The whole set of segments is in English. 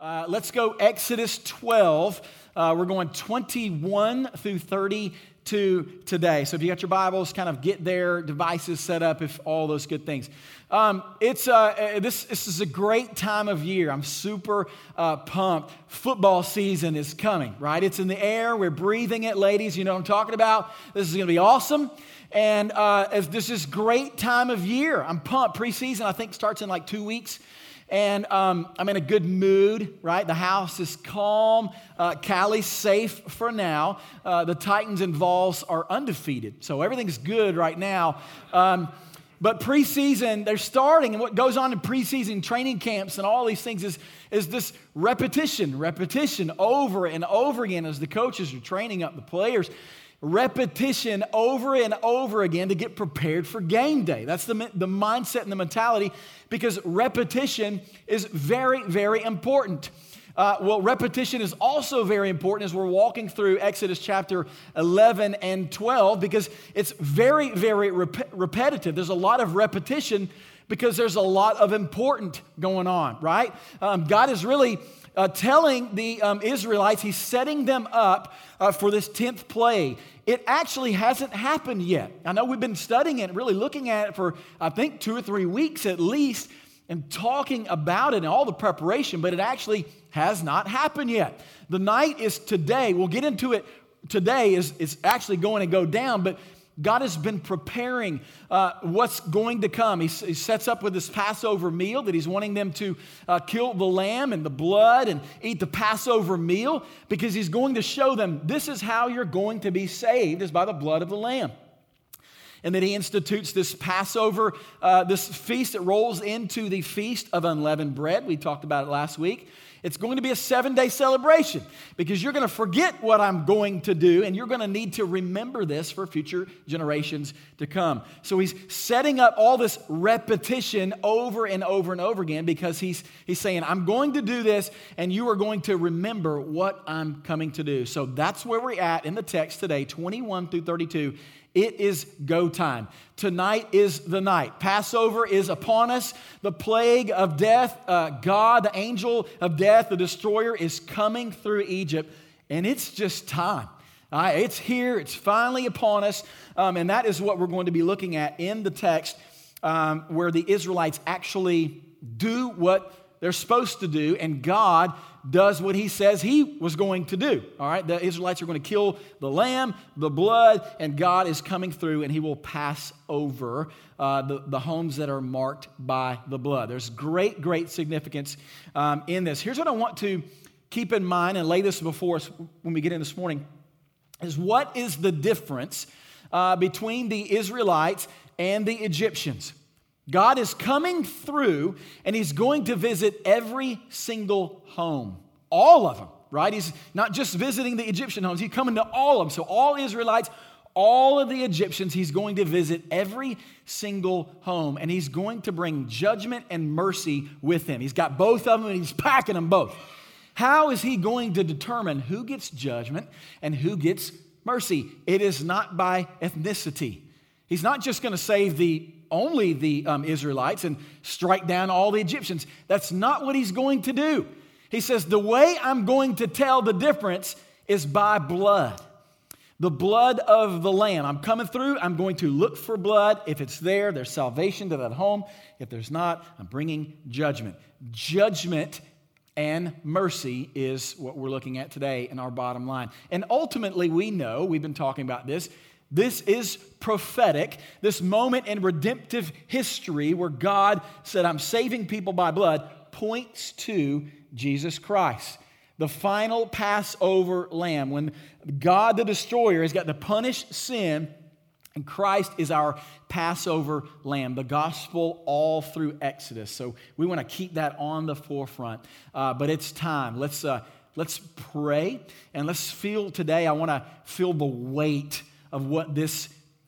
Let's go Exodus 12. We're going 21 through 32 today. So if you got your Bibles, kind of get their devices set up, if all those good things. This is a great time of year. I'm super pumped. Football season is coming, right? It's in the air. We're breathing it, ladies. You know what I'm talking about. This is going to be awesome. And this is great time of year. I'm pumped. Preseason, I think, starts in like 2 weeks. And I'm in a good mood, right? The house is calm. Callie's safe for now. The Titans and Vols are undefeated. So everything's good right now. But preseason, they're starting. And what goes on in preseason training camps and all these things is this repetition over and over again as the coaches are training up the players. Repetition over and over again to get prepared for game day. That's the mindset and the mentality, because repetition is very, very important. Repetition is also very important as we're walking through Exodus chapter 11 and 12, because it's very, very repetitive. There's a lot of repetition because there's a lot of important going on, right? God is really telling the Israelites, He's setting them up for this 10th plague. It actually hasn't happened yet. I know we've been studying it, really looking at it for, I think, 2 or 3 weeks at least, and talking about it and all the preparation, but it actually has not happened yet. The night is today. We'll get into it today. Is actually going to go down, but God has been preparing what's going to come. He sets up with this Passover meal that He's wanting them to kill the lamb and the blood and eat the Passover meal, because He's going to show them this is how you're going to be saved, is by the blood of the lamb. And then He institutes this Passover, this feast that rolls into the Feast of Unleavened Bread. We talked about it last week. It's going to be a 7-day celebration, because you're going to forget what I'm going to do, and you're going to need to remember this for future generations to come. So He's setting up all this repetition over and over and over again, because He's saying, I'm going to do this, and you are going to remember what I'm coming to do. So that's where we're at in the text today, 21 through 32. It is go time. Tonight is the night. Passover is upon us. The plague of death, God, the angel of death, the destroyer, is coming through Egypt, and it's just time. It's here. It's finally upon us, and that is what we're going to be looking at in the text, where the Israelites actually do what they're supposed to do, and God does what He says He was going to do. All right, the Israelites are going to kill the lamb, the blood, and God is coming through, and He will pass over the homes that are marked by the blood. There's great significance in this. Here's what I want to keep in mind and lay this before us when we get in this morning, is what is the difference between the Israelites and the Egyptians? God is coming through, and He's going to visit every single home. All of them, right? He's not just visiting the Egyptian homes. He's coming to all of them. So all Israelites, all of the Egyptians, He's going to visit every single home. And He's going to bring judgment and mercy with Him. He's got both of them, and He's packing them both. How is He going to determine who gets judgment and who gets mercy? It is not by ethnicity. He's not just going to save only the Israelites and strike down all the Egyptians. That's not what He's going to do. He says, the way I'm going to tell the difference is by blood. The blood of the lamb. I'm coming through. I'm going to look for blood. If it's there, there's salvation to that home. If there's not, I'm bringing judgment. Judgment and mercy is what we're looking at today in our bottom line. And ultimately, we know, we've been talking about this is prophetic. This moment in redemptive history where God said, I'm saving people by blood, points to Jesus Christ, the final Passover lamb. When God the destroyer has got to punish sin, and Christ is our Passover lamb, the gospel all through Exodus. So we want to keep that on the forefront. But it's time. Let's pray, and let's feel today. I want to feel the weight of what this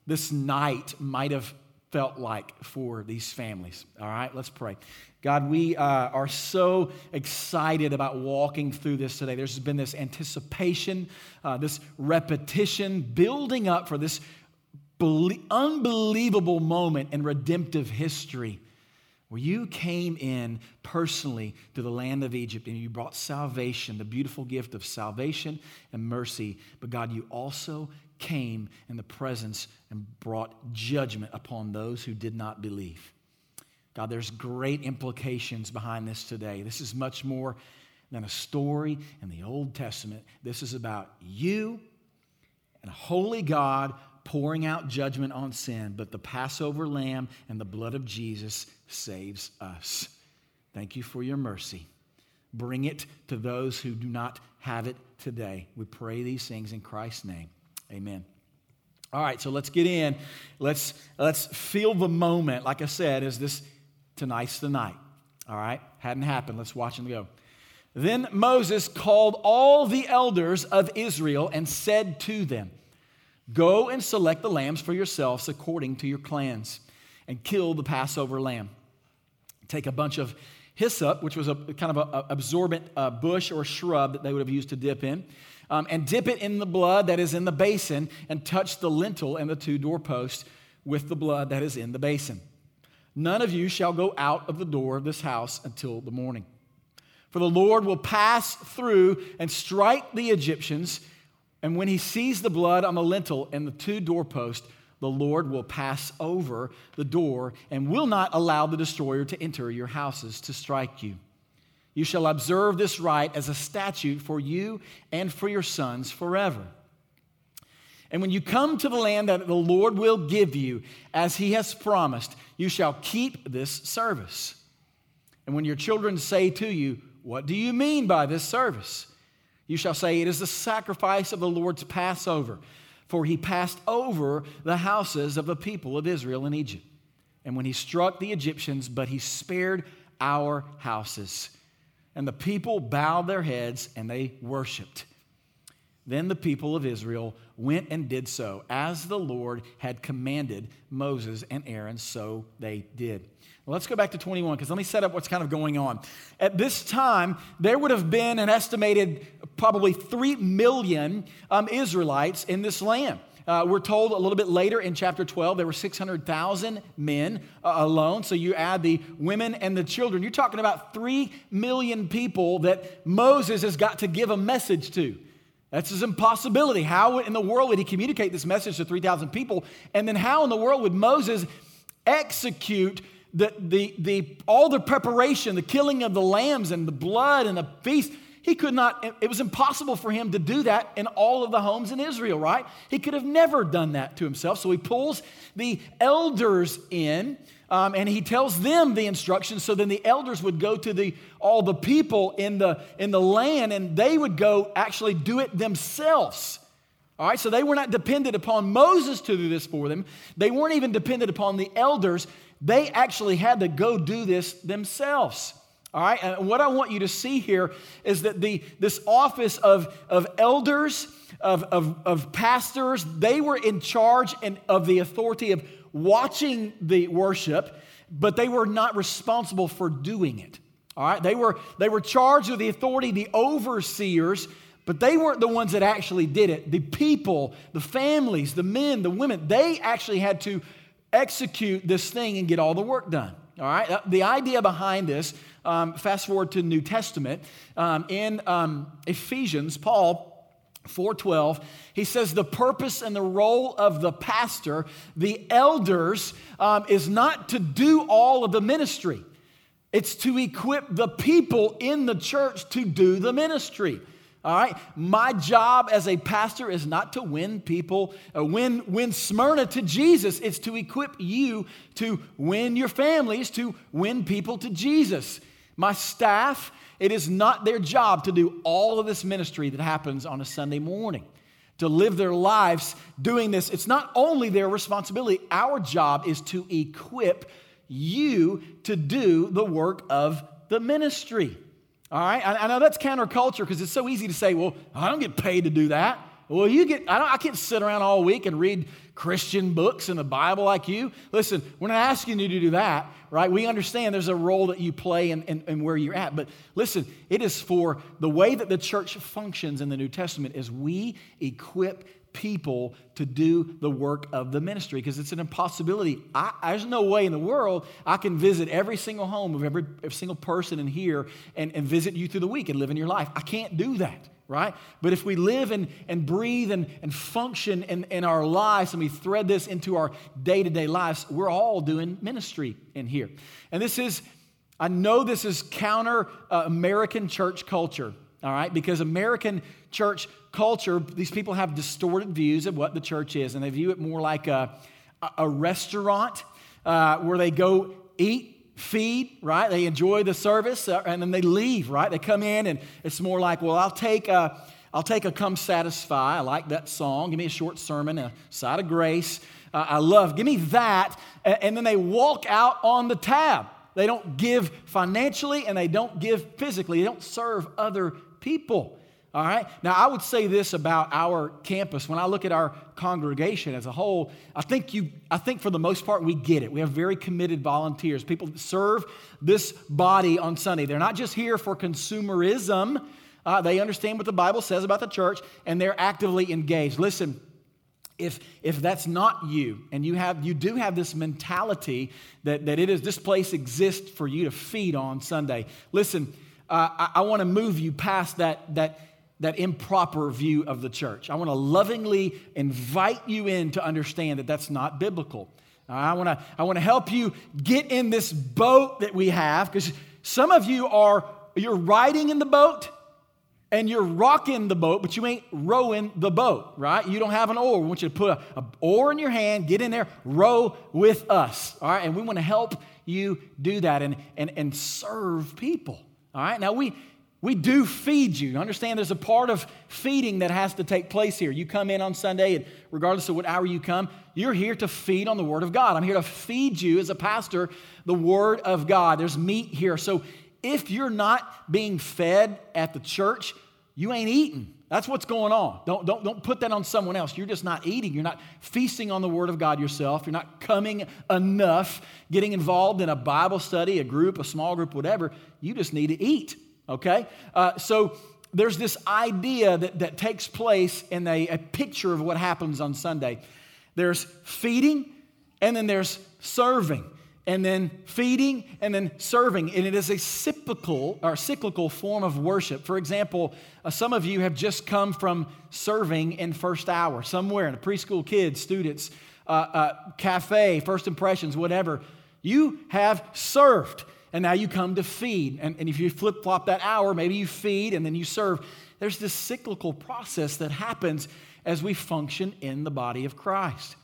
night might have felt like for these families. All right, let's pray. God, we are so excited about walking through this today. There's been this anticipation, this repetition, building up for this unbelievable moment in redemptive history where you came in personally to the land of Egypt and you brought salvation, the beautiful gift of salvation and mercy. But God, you also came in the presence and brought judgment upon those who did not believe. God, there's great implications behind this today. This is much more than a story in the Old Testament. This is about you and a holy God pouring out judgment on sin, but the Passover lamb and the blood of Jesus saves us. Thank you for your mercy. Bring it to those who do not have it today. We pray these things in Christ's name. Amen. All right, so let's get in. Let's feel the moment. Like I said, tonight's the night. All right, hadn't happened. Let's watch and go. Then Moses called all the elders of Israel and said to them, "Go and select the lambs for yourselves according to your clans, and kill the Passover lamb. Take a bunch of hyssop," which was a kind of an absorbent bush or shrub that they would have used to dip in, and dip it in the blood that is in the basin, and touch the lintel and the 2 doorposts with the blood that is in the basin. None of you shall go out of the door of this house until the morning. For the Lord will pass through and strike the Egyptians, and when he sees the blood on the lintel and the 2 doorposts, the Lord will pass over the door and will not allow the destroyer to enter your houses to strike you. You shall observe this rite as a statute for you and for your sons forever. And when you come to the land that the Lord will give you, as he has promised, you shall keep this service. And when your children say to you, 'What do you mean by this service?' you shall say, 'It is the sacrifice of the Lord's Passover, for he passed over the houses of the people of Israel in Egypt. And when he struck the Egyptians, but he spared our houses.' And the people bowed their heads and they worshiped. Then the people of Israel went and did so, as the Lord had commanded Moses and Aaron, so they did." Well, let's go back to 21, because let me set up what's kind of going on. At this time, there would have been an estimated probably 3 million Israelites in this land. We're told a little bit later in chapter 12, there were 600,000 men alone. So you add the women and the children. You're talking about 3 million people that Moses has got to give a message to. That's his impossibility. How in the world would he communicate this message to 3,000 people? And then how in the world would Moses execute all the preparation, the killing of the lambs and the blood and the feast? He could not, it was impossible for him to do that in all of the homes in Israel, right? He could have never done that to himself. So he pulls the elders in, and he tells them the instructions. So then the elders would go to all the people in the land, and they would go actually do it themselves. All right, so they were not dependent upon Moses to do this for them. They weren't even dependent upon the elders. They actually had to go do this themselves. All right, and what I want you to see here is that this office of elders, of pastors, they were in charge of the authority of watching the worship, but they were not responsible for doing it. All right, they were charged with the authority, the overseers, but they weren't the ones that actually did it. The people, the families, the men, the women, they actually had to execute this thing and get all the work done. All right, the idea behind this, fast forward to New Testament, in Ephesians, Paul 4:12, he says the purpose and the role of the pastor, the elders, is not to do all of the ministry. It's to equip the people in the church to do the ministry. All right, my job as a pastor is not to win people, win Smyrna to Jesus. It's to equip you to win your families, to win people to Jesus. My staff, it is not their job to do all of this ministry that happens on a Sunday morning, to live their lives doing this. It's not only their responsibility. Our job is to equip you to do the work of the ministry. All right, I know that's counterculture because it's so easy to say, well, I don't get paid to do that. Well, I can't sit around all week and read Christian books in the Bible like you. Listen, we're not asking you to do that, right? We understand there's a role that you play in where you're at. But listen, it is for the way that the church functions in the New Testament is we equip people to do the work of the ministry, because it's an impossibility. There's no way in the world I can visit every single home of every single person in here and visit you through the week and live in your life. I can't do that, right? But if we live and breathe and function in our lives and we thread this into our day-to-day lives, we're all doing ministry in here. And I know this is counter American church culture, all right? Because American church culture, these people have distorted views of what the church is, and they view it more like a restaurant where they go eat, feed, right? They enjoy the service, and then they leave, right? They come in, and it's more like, well, I'll take a Come Satisfy. I like that song. Give me a short sermon, a side of grace. Give me that, and then they walk out on the tab. They don't give financially, and they don't give physically. They don't serve other people. All right. Now, I would say this about our campus. When I look at our congregation as a whole, I think for the most part we get it. We have very committed volunteers, people that serve this body on Sunday. They're not just here for consumerism. They understand what the Bible says about the church, and they're actively engaged. Listen, if that's not you, and you do have this mentality that this place exists for you to feed on Sunday. Listen, I want to move you past that improper view of the church. I want to lovingly invite you in to understand that that's not biblical. I want to help you get in this boat that we have, because some of you you're riding in the boat and you're rocking the boat, but you ain't rowing the boat, right? You don't have an oar. We want you to put an oar in your hand, get in there, row with us, all right? And we want to help you do that and serve people, all right? Now, we do feed you. Understand there's a part of feeding that has to take place here. You come in on Sunday, and regardless of what hour you come, you're here to feed on the Word of God. I'm here to feed you as a pastor the Word of God. There's meat here. So if you're not being fed at the church, you ain't eating. That's what's going on. Don't put that on someone else. You're just not eating. You're not feasting on the Word of God yourself. You're not coming enough, getting involved in a Bible study, a group, a small group, whatever. You just need to eat. Okay? So there's this idea that takes place in a picture of what happens on Sunday. There's feeding, and then there's serving, and then feeding, and then serving. And it is a cyclical form of worship. For example, some of you have just come from serving in First Hour, somewhere in a preschool kids, students, cafe, First Impressions, whatever. You have served. And now you come to feed. And if you flip-flop that hour, maybe you feed and then you serve. There's this cyclical process that happens as we function in the body of Christ.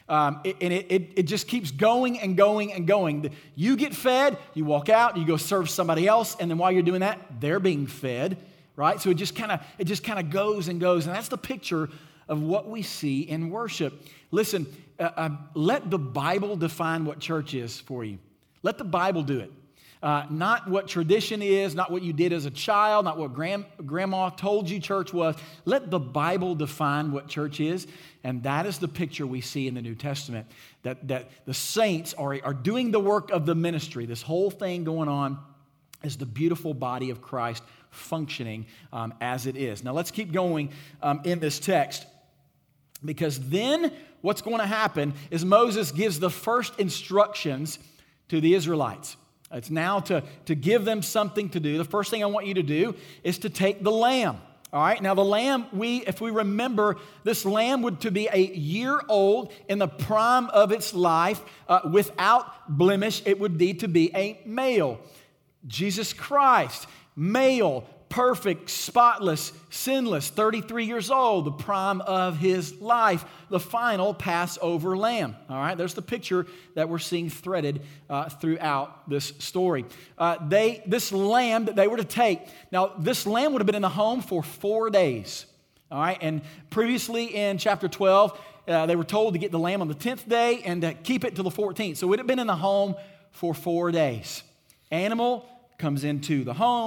It just keeps going and going and going. You get fed, you walk out, you go serve somebody else, and then while you're doing that, they're being fed, right? So it just kind of goes and goes. And that's the picture of what we see in worship. Listen, let the Bible define what church is for you. Let the Bible do it. Not what tradition is, not what you did as a child, not what grandma told you church was. Let the Bible define what church is, and that is the picture we see in the New Testament, that the saints are doing the work of the ministry. This whole thing going on is the beautiful body of Christ functioning as it is. Now let's keep going in this text, because then what's going to happen is Moses gives the first instructions to the Israelites. It's now to give them something to do. The first thing I want you to do is to take the lamb. All right. Now the lamb, if we remember, this lamb would to be a year old in the prime of its life, without blemish. It would need to be a male. Jesus Christ, male, perfect, spotless, sinless, 33 years old, the prime of his life, the final Passover lamb. All right, there's the picture that we're seeing threaded throughout this story. This lamb that they were to take, now this lamb would have been in the home for 4 days. All right, and previously in chapter 12, they were told to get the lamb on the 10th day and to keep it till the 14th. So it would have been in the home for 4 days. Animal comes into the home,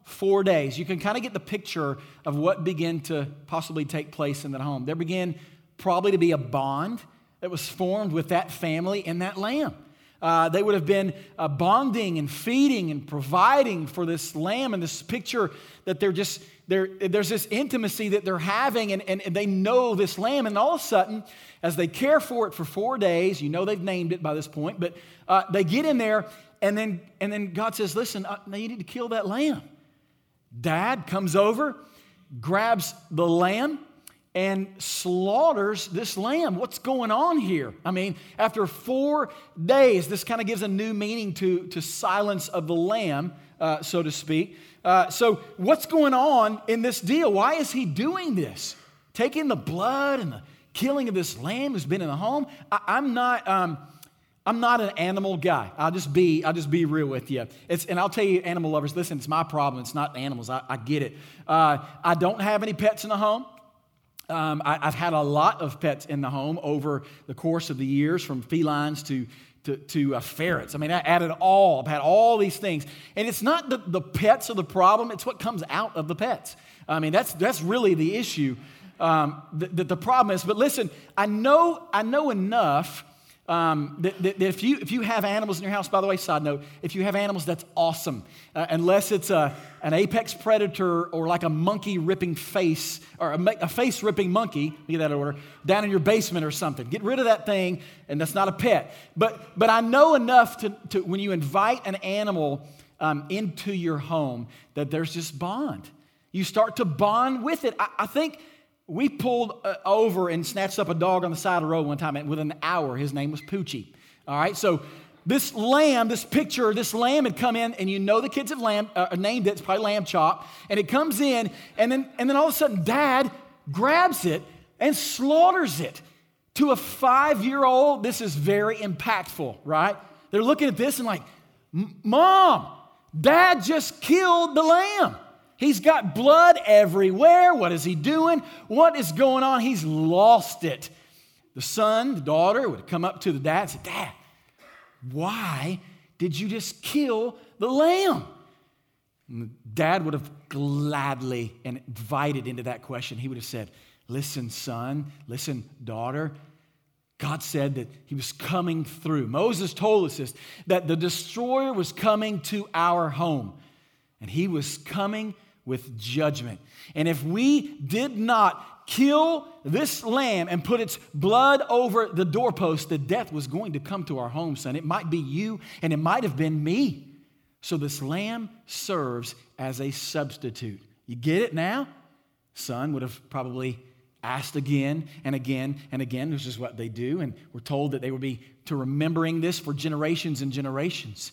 4 days. You can kind of get the picture of what began to possibly take place in that home. There began probably to be a bond that was formed with that family and that lamb. They would have been bonding and feeding and providing for this lamb, and this picture that there's this intimacy that they're having, and they know this lamb, and all of a sudden, as they care for it for 4 days, you know they've named it by this point, but they get in there, and then God says, listen, now you need to kill that lamb. Dad comes over, grabs the lamb, and slaughters this lamb. What's going on here? I mean, after 4 days, this kind of gives a new meaning to silence of the lamb, so to speak. So what's going on in this deal? Why is he doing this? Taking the blood and the killing of this lamb who's been in the home? I'm not an animal guy. I'll just be real with you. And I'll tell you, animal lovers, listen, it's my problem. It's not animals. I get it. I don't have any pets in the home. I've had a lot of pets in the home over the course of the years, from felines to ferrets. I mean, I added all. I've had all these things. And it's not the pets are the problem. It's what comes out of the pets. I mean, that's really the issue. The problem is, but listen, I know enough that if you have animals in your house, by the way, side note, if you have animals, that's awesome. Unless it's an apex predator or like a monkey ripping face, or a face ripping monkey, get that in order, down in your basement or something. Get rid of that thing, and that's not a pet. But I know enough to when you invite an animal into your home, that there's this bond. You start to bond with it. I think we pulled over and snatched up a dog on the side of the road one time, and within an hour, his name was Poochie. All right, so this lamb had come in, and you know the kids have named it. It's probably lamb chop, and it comes in, and then all of a sudden, Dad grabs it and slaughters it. To a 5-year-old, this is very impactful, right? They're looking at this and like, Mom, Dad just killed the lamb. He's got blood everywhere. What is he doing? What is going on? He's lost it. The son, the daughter would come up to the dad and say, Dad, why did you just kill the lamb? And the dad would have gladly and invited into that question. He would have said, listen, son, listen, daughter. God said that he was coming through. Moses told us this, that the destroyer was coming to our home. And he was coming with judgment. And if we did not kill this lamb and put its blood over the doorpost, the death was going to come to our home, son. It might be you, and it might have been me. So this lamb serves as a substitute. You get it now? Son would have probably asked again and again and again. This is what they do. And we're told that they would be to remembering this for generations and generations.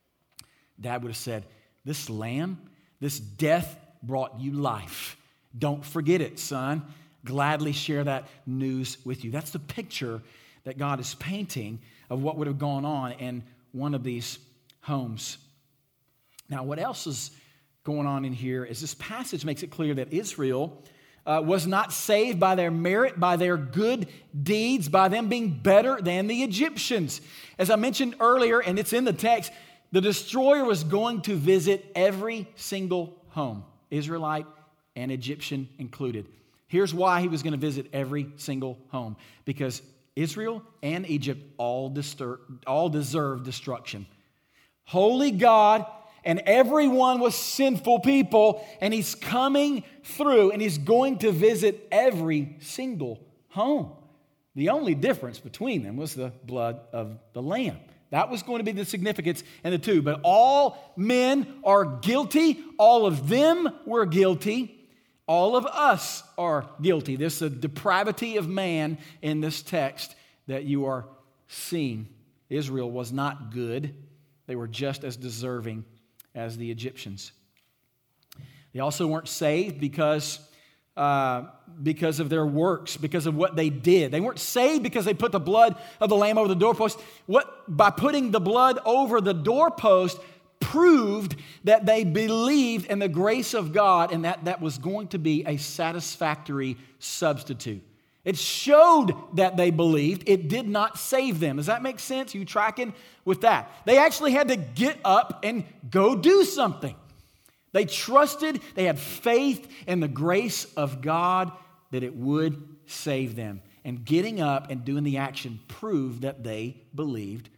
Dad would have said, this lamb, this death brought you life. Don't forget it, son. Gladly share that news with you. That's the picture that God is painting of what would have gone on in one of these homes. Now, what else is going on in here is this passage makes it clear that Israel was not saved by their merit, by their good deeds, by them being better than the Egyptians. As I mentioned earlier, and it's in the text, the destroyer was going to visit every single home, Israelite and Egyptian included. Here's why he was going to visit every single home. Because Israel and Egypt all deserve destruction. Holy God, and everyone was sinful people, and he's coming through, and he's going to visit every single home. The only difference between them was the blood of the lamb. That was going to be the significance in the two. But all men are guilty. All of them were guilty. All of us are guilty. There's a depravity of man in this text that you are seeing. Israel was not good. They were just as deserving as the Egyptians. They also weren't saved because of their works, because of what they did. They weren't saved because they put the blood of the lamb over the doorpost. By putting the blood over the doorpost proved that they believed in the grace of God, and that was going to be a satisfactory substitute. It showed that they believed. It did not save them. Does that make sense? Are you tracking with that? They actually had to get up and go do something. They trusted, they had faith in the grace of God that it would save them. And getting up and doing the action proved that they believed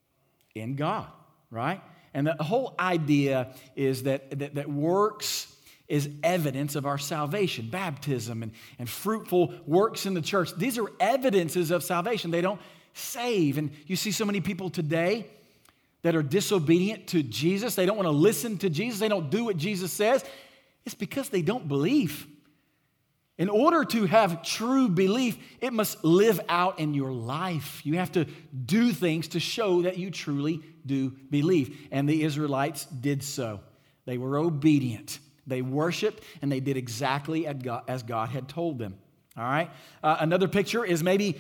in God, right? And the whole idea is that works is evidence of our salvation. Baptism and fruitful works in the church. These are evidences of salvation. They don't save. And you see so many people today that are disobedient to Jesus. They don't want to listen to Jesus. They don't do what Jesus says. It's because they don't believe. In order to have true belief, it must live out in your life. You have to do things to show that you truly do believe. And the Israelites did so. They were obedient. They worshiped, and they did exactly as God had told them. All right? Another picture is maybe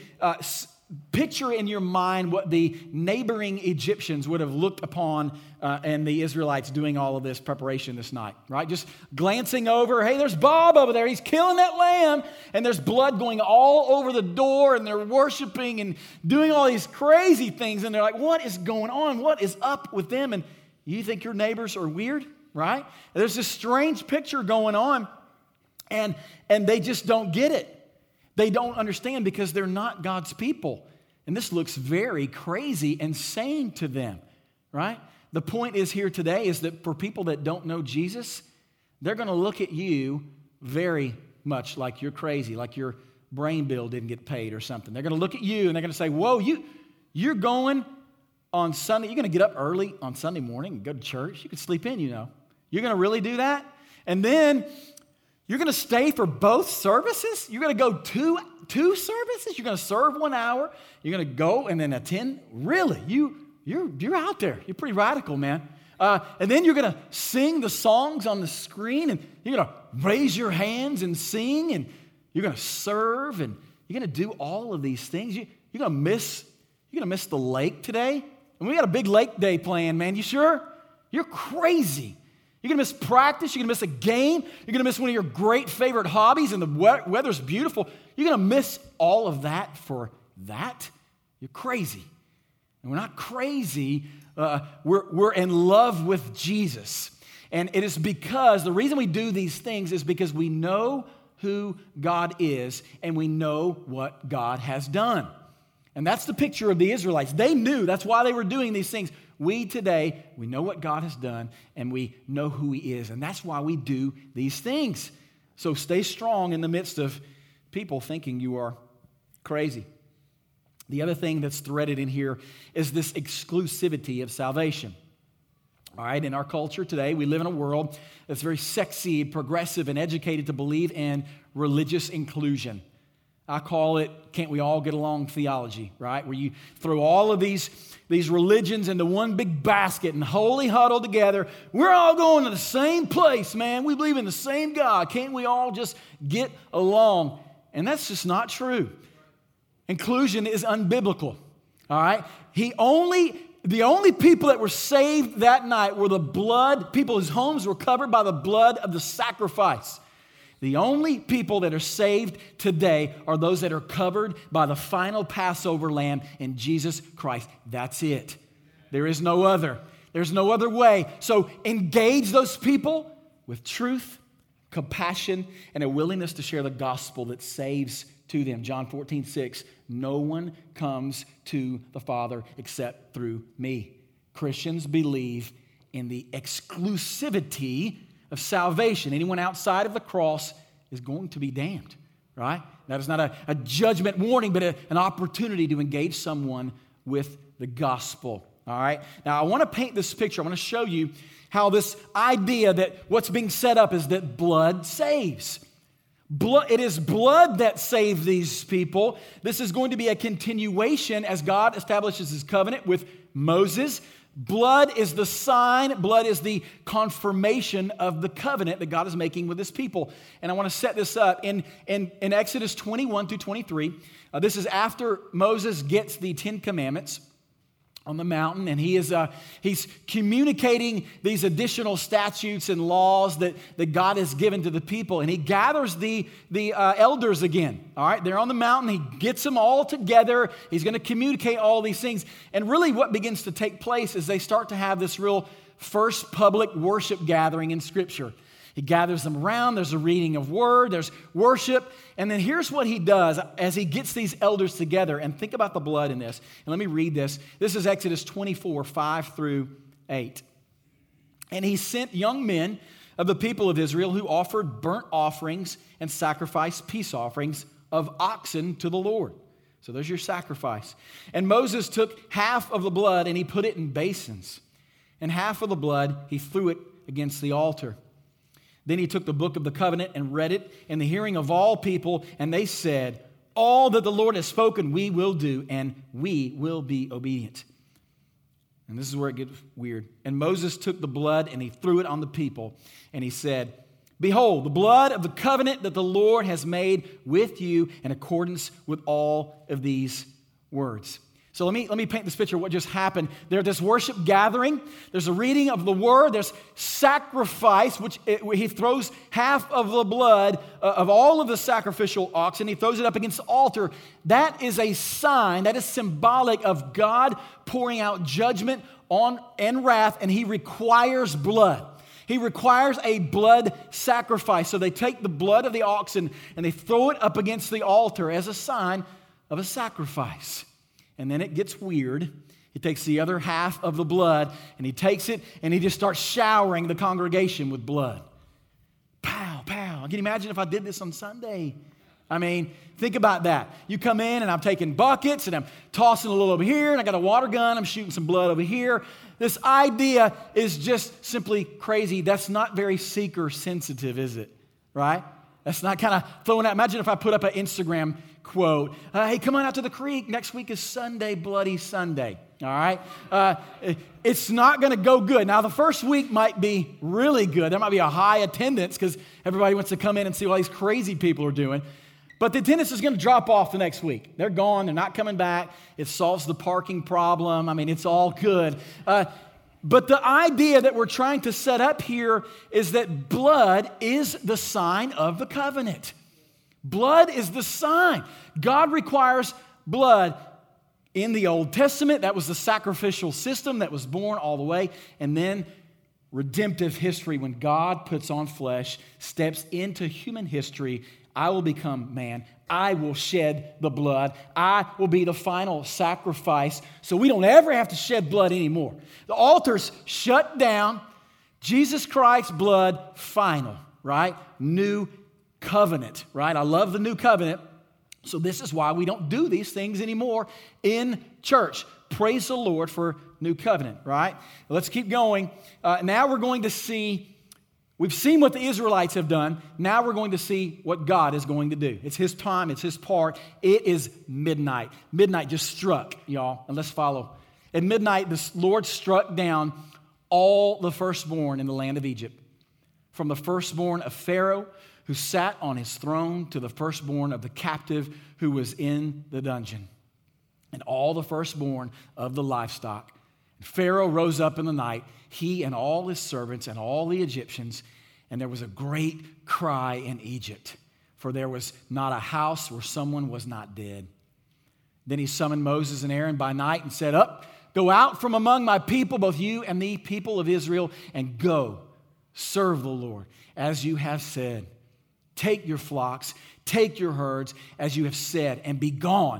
picture in your mind what the neighboring Egyptians would have looked upon and the Israelites doing all of this preparation this night, right? Just glancing over, hey, there's Bob over there. He's killing that lamb, and there's blood going all over the door, and they're worshiping and doing all these crazy things, and they're like, what is going on? What is up with them? And you think your neighbors are weird, right? There's this strange picture going on, and they just don't get it. They don't understand because they're not God's people. And this looks very crazy and insane to them, right? The point is here today is that for people that don't know Jesus, they're going to look at you very much like you're crazy, like your brain bill didn't get paid or something. They're going to look at you and they're going to say, whoa, you're going on Sunday, you're going to get up early on Sunday morning and go to church. You could sleep in, you know. You're going to really do that? And then you're going to stay for both services? You're going to go two services? You're going to serve 1 hour? You're going to go and then attend? Really? You're out there. You're pretty radical, man. And then you're going to sing the songs on the screen, and you're going to raise your hands and sing, and you're going to serve, and you're going to do all of these things. You're going to miss the lake today? And we got a big lake day planned, man. You sure? You're crazy. You're going to miss practice. You're going to miss a game. You're going to miss one of your great favorite hobbies, and the weather's beautiful. You're going to miss all of that for that? You're crazy. And we're not crazy. We're in love with Jesus. And it is because the reason we do these things is because we know who God is, and we know what God has done. And that's the picture of the Israelites. They knew. That's why they were doing these things. We today, we know what God has done, and we know who He is. And that's why we do these things. So stay strong in the midst of people thinking you are crazy. The other thing that's threaded in here is this exclusivity of salvation. All right, in our culture today, we live in a world that's very sexy, progressive, and educated to believe in religious inclusion. I call it, can't we all get along theology, right? Where you throw all of these religions into one big basket and wholly huddle together. We're all going to the same place, man. We believe in the same God. Can't we all just get along? And that's just not true. Inclusion is unbiblical, all right? The only people that were saved that night were people whose homes were covered by the blood of the sacrifice. The only people that are saved today are those that are covered by the final Passover lamb in Jesus Christ. That's it. There is no other. There's no other way. So engage those people with truth, compassion, and a willingness to share the gospel that saves to them. John 14:6, no one comes to the Father except through me. Christians believe in the exclusivity of salvation. Anyone outside of the cross is going to be damned, right? That is not a judgment warning, but an opportunity to engage someone with the gospel, all right? Now, I want to paint this picture. I want to show you how this idea that what's being set up is that blood saves. It is blood that saved these people. This is going to be a continuation as God establishes His covenant with Moses. Blood is the sign, blood is the confirmation of the covenant that God is making with His people. And I want to set this up. In Exodus 21 through 23, this is after Moses gets the 10 Commandments on the mountain, and he's communicating these additional statutes and laws that God has given to the people. And he gathers the elders again. All right, they're on the mountain. He gets them all together. He's going to communicate all these things. And really what begins to take place is they start to have this real first public worship gathering in Scripture. He gathers them around. There's a reading of word. There's worship. And then here's what he does as he gets these elders together. And think about the blood in this. And let me read this. This is Exodus 24, 5 through 8. And he sent young men of the people of Israel who offered burnt offerings and sacrificed peace offerings of oxen to the Lord. So there's your sacrifice. And Moses took half of the blood and he put it in basins. And half of the blood he threw it against the altar. Then he took the book of the covenant and read it in the hearing of all people, and they said, all that the Lord has spoken we will do, and we will be obedient. And this is where it gets weird. And Moses took the blood and he threw it on the people, and he said, behold, the blood of the covenant that the Lord has made with you in accordance with all of these words. So let me paint this picture of what just happened. There's this worship gathering. There's a reading of the word. There's sacrifice, he throws half of the blood of all of the sacrificial oxen. He throws it up against the altar. That is a sign, that is symbolic of God pouring out judgment and wrath, and he requires blood. He requires a blood sacrifice. So they take the blood of the oxen and they throw it up against the altar as a sign of a sacrifice. And then it gets weird. He takes the other half of the blood and he takes it and he just starts showering the congregation with blood. Pow, pow. Can you imagine if I did this on Sunday? I mean, think about that. You come in and I'm taking buckets and I'm tossing a little over here and I got a water gun. I'm shooting some blood over here. This idea is just simply crazy. That's not very seeker sensitive, is it? Right? That's not kind of throwing out. Imagine if I put up an Instagram quote. Hey, come on out to the creek. Next week is Sunday, Bloody Sunday. All right? It's not going to go good. Now, the first week might be really good. There might be a high attendance because everybody wants to come in and see what these crazy people are doing. But the attendance is going to drop off the next week. They're gone. They're not coming back. It solves the parking problem. I mean, it's all good. But the idea that we're trying to set up here is that blood is the sign of the covenant. Blood is the sign. God requires blood. In the Old Testament, that was the sacrificial system that was born all the way. And then redemptive history, when God puts on flesh, steps into human history. I will become man. I will shed the blood. I will be the final sacrifice. So we don't ever have to shed blood anymore. The altar's shut down. Jesus Christ's blood, final, right? New covenant, right? I love the new covenant. So this is why we don't do these things anymore in church. Praise the Lord for new covenant, right? Let's keep going. Now we're going to see, we've seen what the Israelites have done. Now we're going to see what God is going to do. It's his time. It's his part. It is midnight. Midnight just struck, y'all. And let's follow. At midnight, the Lord struck down all the firstborn in the land of Egypt. From the firstborn of Pharaoh, who sat on his throne, to the firstborn of the captive who was in the dungeon, and all the firstborn of the livestock. Pharaoh rose up in the night, he and all his servants and all the Egyptians, and there was a great cry in Egypt, for there was not a house where someone was not dead. Then he summoned Moses and Aaron by night and said, Up, go out from among my people, both you and the people of Israel, and go, serve the Lord, as you have said. Take your flocks, take your herds, as you have said, and be gone,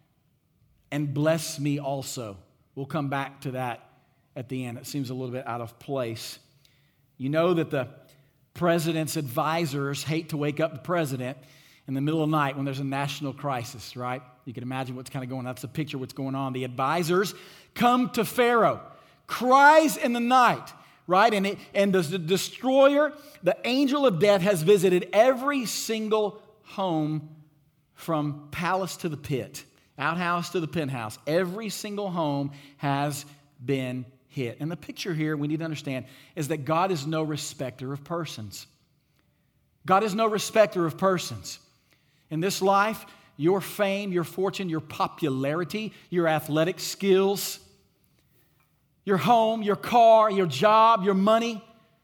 and bless me also. We'll come back to that at the end. It seems a little bit out of place. You know that the president's advisors hate to wake up the president in the middle of the night when there's a national crisis, right? You can imagine what's kind of going on. That's a picture of what's going on. The advisors come to Pharaoh, cries in the night, right? And the destroyer, the angel of death, has visited every single home from palace to the pit, outhouse to the penthouse. Every single home has been hit. And the picture here we need to understand is that God is no respecter of persons. God is no respecter of persons. In this life, your fame, your fortune, your popularity, your athletic skills, your home, your car, your job, your money,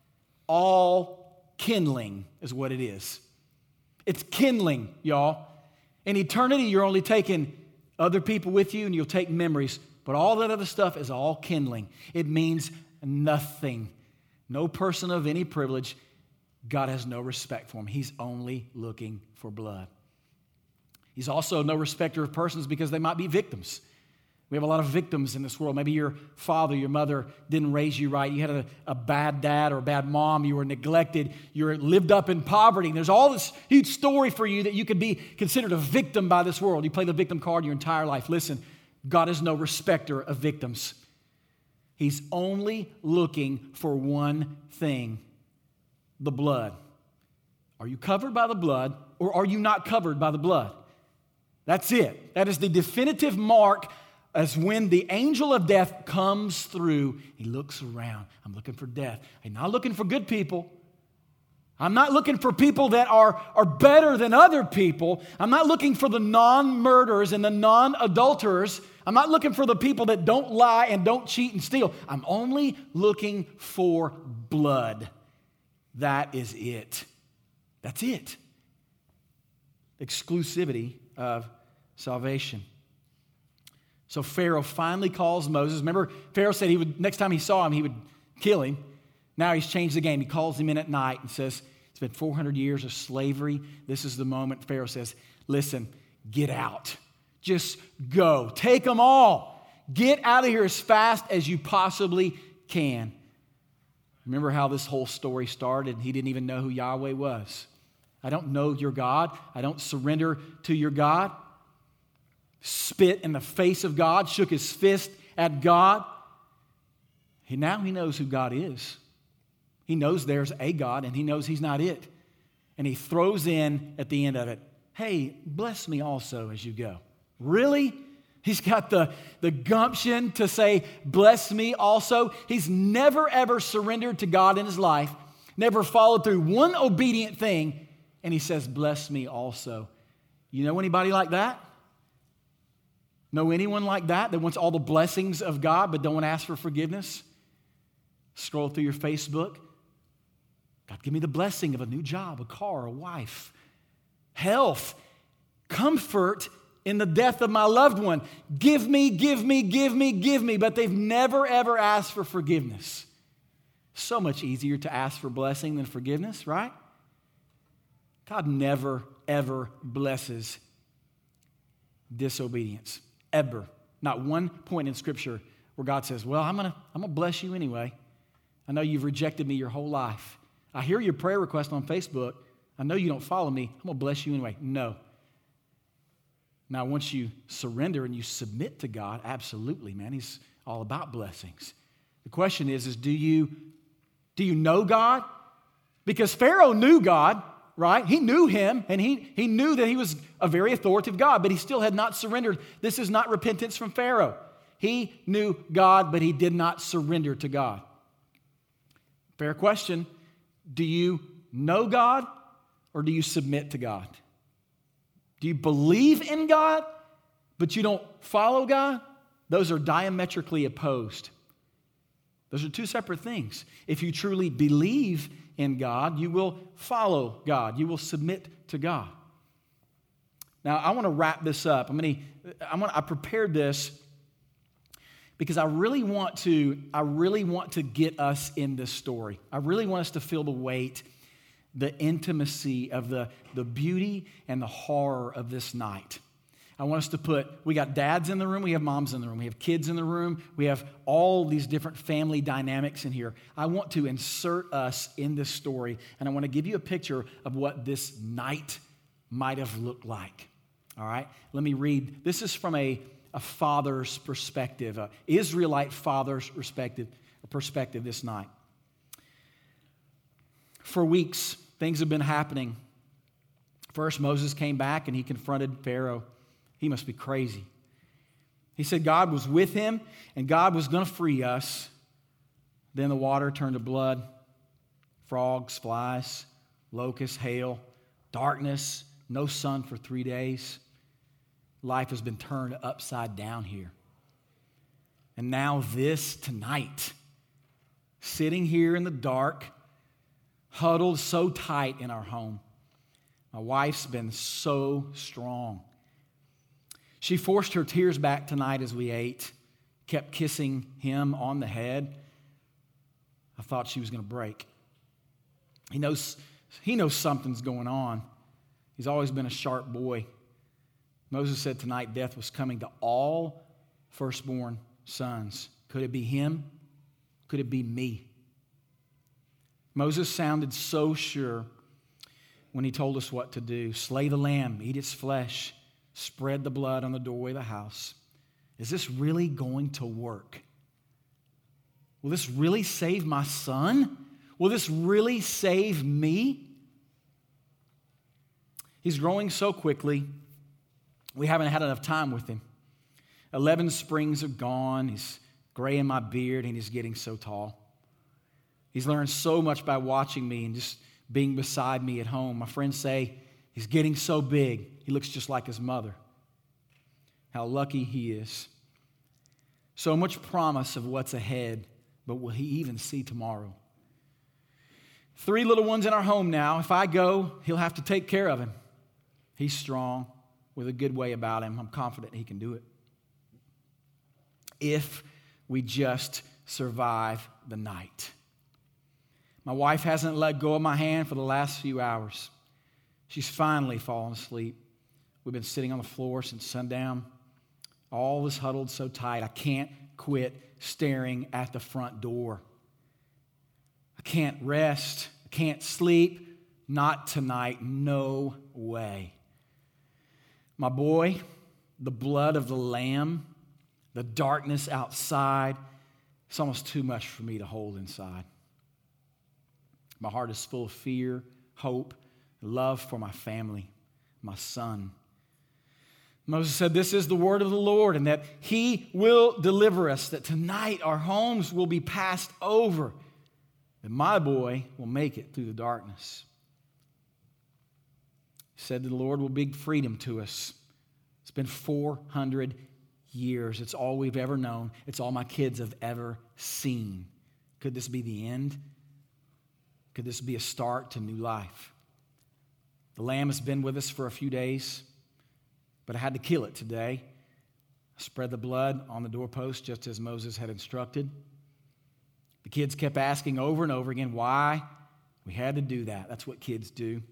all kindling is what it is. It's kindling, y'all. In eternity, you're only taking other people with you and you'll take memories, but all that other stuff is all kindling. It means nothing, no person of any privilege, God has no respect for him. He's only looking for blood. He's also no respecter of persons because they might be victims. We have a lot of victims in this world. Maybe your father, your mother didn't raise you right. You had a bad dad or a bad mom. You were neglected. You were lived up in poverty. And there's all this huge story for you that you could be considered a victim by this world. You play the victim card your entire life. Listen, God is no respecter of victims. He's only looking for one thing, the blood. Are you covered by the blood or are you not covered by the blood? That's it. That is the definitive mark as when the angel of death comes through. He looks around. I'm looking for death. I'm not looking for good people. I'm not looking for people that are better than other people. I'm not looking for the non-murderers and the non-adulterers. I'm not looking for the people that don't lie and don't cheat and steal. I'm only looking for blood. That is it. That's it. Exclusivity of salvation. So Pharaoh finally calls Moses. Remember, Pharaoh said next time he saw him, he would kill him. Now he's changed the game. He calls him in at night and says, it's been 400 years of slavery. This is the moment. Pharaoh says, listen, get out. Just go. Take them all. Get out of here as fast as you possibly can. Remember how this whole story started? He didn't even know who Yahweh was. I don't know your God. I don't surrender to your God. Spit in the face of God, shook his fist at God. Now he knows who God is. He knows there's a God, and he knows he's not it. And he throws in at the end of it, hey, bless me also as you go. Really? He's got the gumption to say, bless me also. He's never, ever surrendered to God in his life, never followed through one obedient thing, and he says, bless me also. You know anybody like that? Know anyone like that wants all the blessings of God but don't ask for forgiveness? Scroll through your Facebook. God, give me the blessing of a new job, a car, a wife, health, comfort in the death of my loved one. Give me, give me, give me, give me. But they've never, ever asked for forgiveness. So much easier to ask for blessing than forgiveness, right? God never, ever blesses disobedience. Ever. Not one point in Scripture where God says, well, I'm gonna bless you anyway. I know you've rejected me your whole life. I hear your prayer request on Facebook. I know you don't follow me. I'm going to bless you anyway. No. Now, once you surrender and you submit to God, absolutely, man, he's all about blessings. The question is do you know God? Because Pharaoh knew God, right? He knew him, and he knew that he was a very authoritative God, but he still had not surrendered. This is not repentance from Pharaoh. He knew God, but he did not surrender to God. Fair question. Do you know God, or do you submit to God? Do you believe in God, but you don't follow God? Those are diametrically opposed. Those are two separate things. If you truly believe in God, you will follow God. You will submit to God. Now, I want to wrap this up. I prepared this because I really want to get us in this story. I really want us to feel the weight, the intimacy of the beauty and the horror of this night. I want us to we got dads in the room, we have moms in the room, we have kids in the room, we have all these different family dynamics in here. I want to insert us in this story, and I want to give you a picture of what this night might have looked like. All right? Let me read. This is from a father's perspective, an Israelite father's perspective this night. For weeks, things have been happening. First, Moses came back and he confronted Pharaoh. He must be crazy. He said God was with him and God was going to free us. Then the water turned to blood, frogs, flies, locusts, hail, darkness, no sun for 3 days. Life has been turned upside down here. And now this tonight, sitting here in the dark, huddled so tight in our home. My wife's been so strong. She forced her tears back tonight as we ate, kept kissing him on the head. I thought she was going to break. He knows something's going on. He's always been a sharp boy. Moses said tonight death was coming to all firstborn sons. Could it be him? Could it be me? Moses sounded so sure when he told us what to do. Slay the lamb, eat its flesh, spread the blood on the doorway of the house. Is this really going to work? Will this really save my son? Will this really save me? He's growing so quickly, we haven't had enough time with him. 11 springs are gone. He's gray in my beard, and he's getting so tall. He's learned so much by watching me and just being beside me at home. My friends say he's getting so big, he looks just like his mother. How lucky he is. So much promise of what's ahead, but will he even see tomorrow? 3 little ones in our home now. If I go, he'll have to take care of him. He's strong with a good way about him. I'm confident he can do it. If we just survive the night. My wife hasn't let go of my hand for the last few hours. She's finally fallen asleep. We've been sitting on the floor since sundown. All is huddled so tight, I can't quit staring at the front door. I can't rest. I can't sleep. Not tonight. No way. My boy, the blood of the Lamb, the darkness outside, it's almost too much for me to hold inside. My heart is full of fear, hope, love for my family, my son. Moses said, this is the word of the Lord, and that he will deliver us, that tonight our homes will be passed over, that my boy will make it through the darkness. He said that the Lord will bring freedom to us. It's been 400 years. It's all we've ever known. It's all my kids have ever seen. Could this be the end? Could this be a start to new life? The lamb has been with us for a few days, but I had to kill it today. I spread the blood on the doorpost just as Moses had instructed. The kids kept asking over and over again why we had to do that. That's what kids do.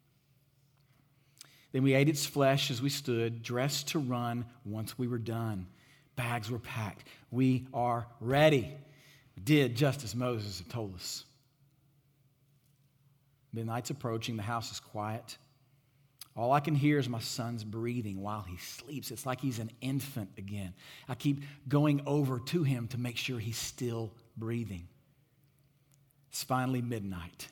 Then we ate its flesh as we stood, dressed to run once we were done. Bags were packed. We are ready. We did just as Moses had told us. Midnight's approaching. The house is quiet. All I can hear is my son's breathing while he sleeps. It's like he's an infant again. I keep going over to him to make sure he's still breathing. It's finally midnight.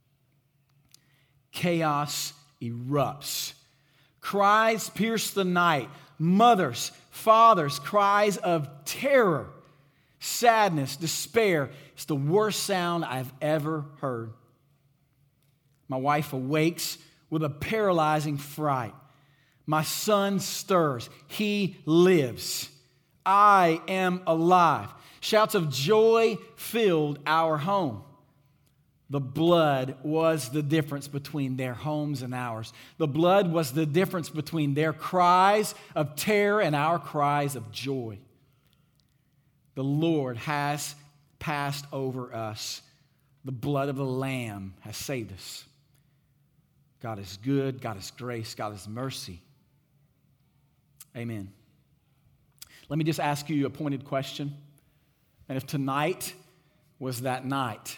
Chaos erupts. Cries pierce the night. Mothers, fathers, cries of terror, sadness, despair. It's the worst sound I've ever heard. My wife awakes with a paralyzing fright. My son stirs. He lives. I am alive. Shouts of joy filled our home. The blood was the difference between their homes and ours. The blood was the difference between their cries of terror and our cries of joy. The Lord has passed over us. The blood of the Lamb has saved us. God is good. God is grace. God is mercy. Amen. Let me just ask you a pointed question. And if tonight was that night,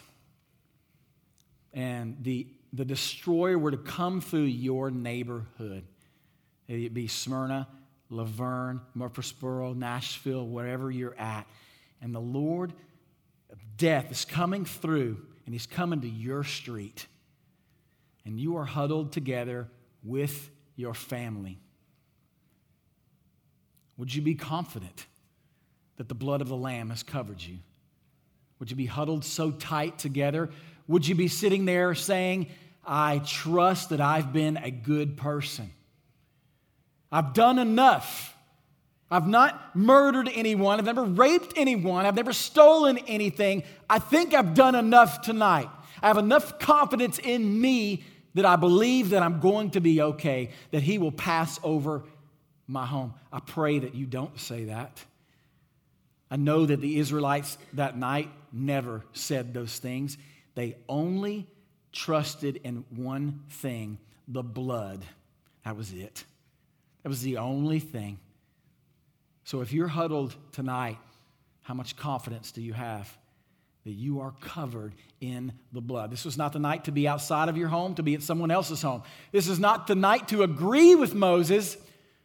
and the destroyer were to come through your neighborhood, it be Smyrna, Laverne, Murfreesboro, Nashville, wherever you're at, and the Lord of death is coming through, and he's coming to your street, and you are huddled together with your family, would you be confident that the blood of the Lamb has covered you? Would you be huddled so tight together? Would you be sitting there saying, I trust that I've been a good person. I've done enough. I've not murdered anyone. I've never raped anyone. I've never stolen anything. I think I've done enough tonight. I have enough confidence in me that I believe that I'm going to be okay, that he will pass over my home. I pray that you don't say that. I know that the Israelites that night never said those things. They only trusted in one thing, the blood. That was it. That was the only thing. So if you're huddled tonight, how much confidence do you have that you are covered in the blood? This was not the night to be outside of your home, to be at someone else's home. This is not the night to agree with Moses,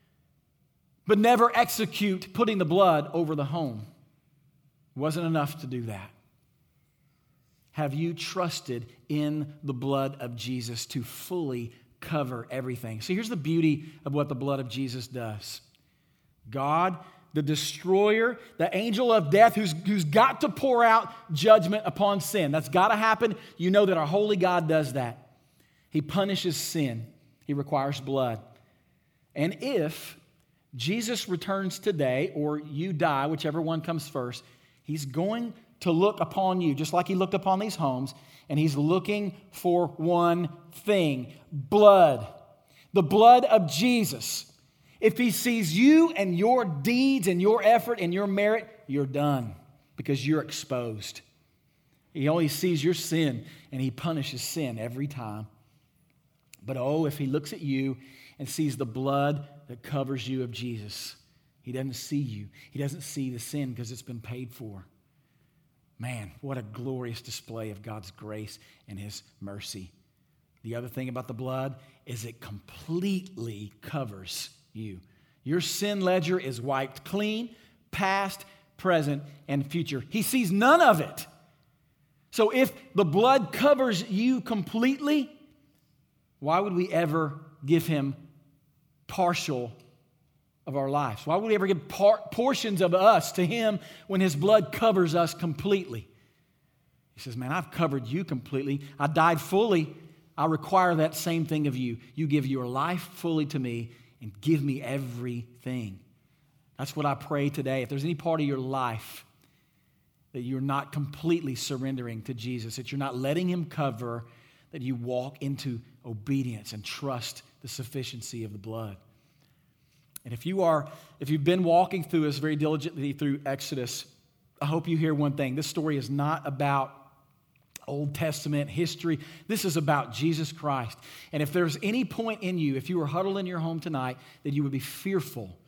but never execute putting the blood over the home. It wasn't enough to do that. Have you trusted in the blood of Jesus to fully cover everything? So here's the beauty of what the blood of Jesus does. God, the destroyer, the angel of death who's got to pour out judgment upon sin. That's got to happen. You know that our holy God does that. He punishes sin. He requires blood. And if Jesus returns today or you die, whichever one comes first, he's going to look upon you just like he looked upon these homes, and he's looking for one thing: blood. The blood of Jesus. If he sees you and your deeds and your effort and your merit, you're done because you're exposed. He only sees your sin and he punishes sin every time. But oh, if he looks at you and sees the blood that covers you of Jesus, he doesn't see you. He doesn't see the sin because it's been paid for. Man, what a glorious display of God's grace and his mercy. The other thing about the blood is it completely covers you. Your sin ledger is wiped clean, past, present, and future. He sees none of it. So if the blood covers you completely, why would we ever give him partial of our lives? Why would we ever give portions of us to him when his blood covers us completely? He says, man, I've covered you completely. I died fully. I require that same thing of you. You give your life fully to me and give me everything. That's what I pray today. If there's any part of your life that you're not completely surrendering to Jesus, that you're not letting him cover, that you walk into obedience and trust the sufficiency of the blood. And if you've been walking through us very diligently through Exodus, I hope you hear one thing. This story is not about Old Testament history. This is about Jesus Christ. And if there's any point in you, if you were huddled in your home tonight, that you would be fearful,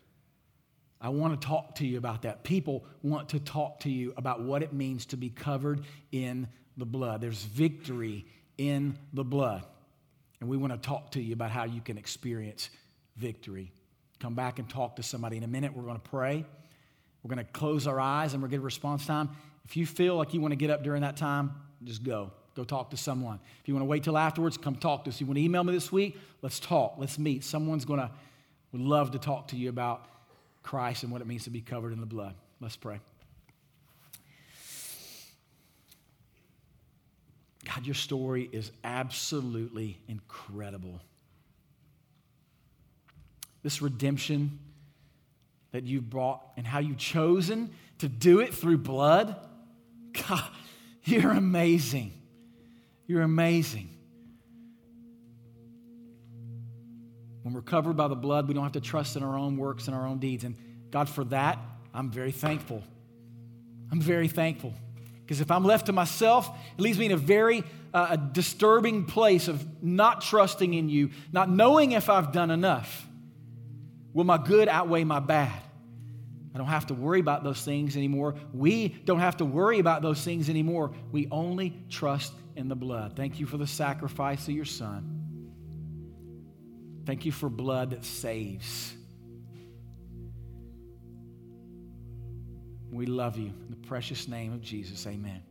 I want to talk to you about that. People want to talk to you about what it means to be covered in the blood. There's victory in the blood. And we want to talk to you about how you can experience victory. Come back and talk to somebody. In a minute, we're going to pray. We're going to close our eyes and we're going to get response time. If you feel like you want to get up during that time, just go. Go talk to someone. If you want to wait till afterwards, come talk to us. If you want to email me this week, let's talk. Let's meet. Would love to talk to you about Christ and what it means to be covered in the blood. Let's pray. God, your story is absolutely incredible. This redemption that you've brought and how you've chosen to do it through blood. God, you're amazing. You're amazing. When we're covered by the blood, we don't have to trust in our own works and our own deeds. And God, for that, I'm very thankful. I'm very thankful. Because if I'm left to myself, it leaves me in a very disturbing place of not trusting in you, not knowing if I've done enough. Will my good outweigh my bad? I don't have to worry about those things anymore. We don't have to worry about those things anymore. We only trust in the blood. Thank you for the sacrifice of your Son. Thank you for blood that saves. We love you. In the precious name of Jesus, amen.